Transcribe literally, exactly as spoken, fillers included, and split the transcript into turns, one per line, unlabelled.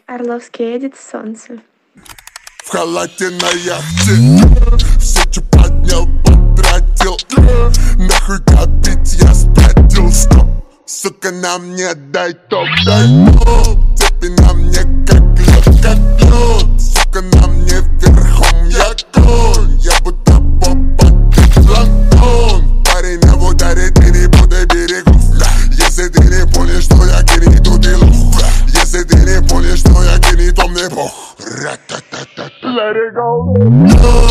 Орловский Эдит, солнце.
В халате на яхте, все, что поднял, потратил. Нахуй копить, я спятил, стоп. Сука, на мне дай топ, дай топ. Цепи на мне как лед, как лед. Сука, на мне верхом, я конь. Я будто попа, планктон. Парень на ударе, ты не буду берегов. Если ты не понял, что я гений, то ты лох. Если ты не понял, что я гений, то мне бог. Ра-та-та-та-та. Let it go.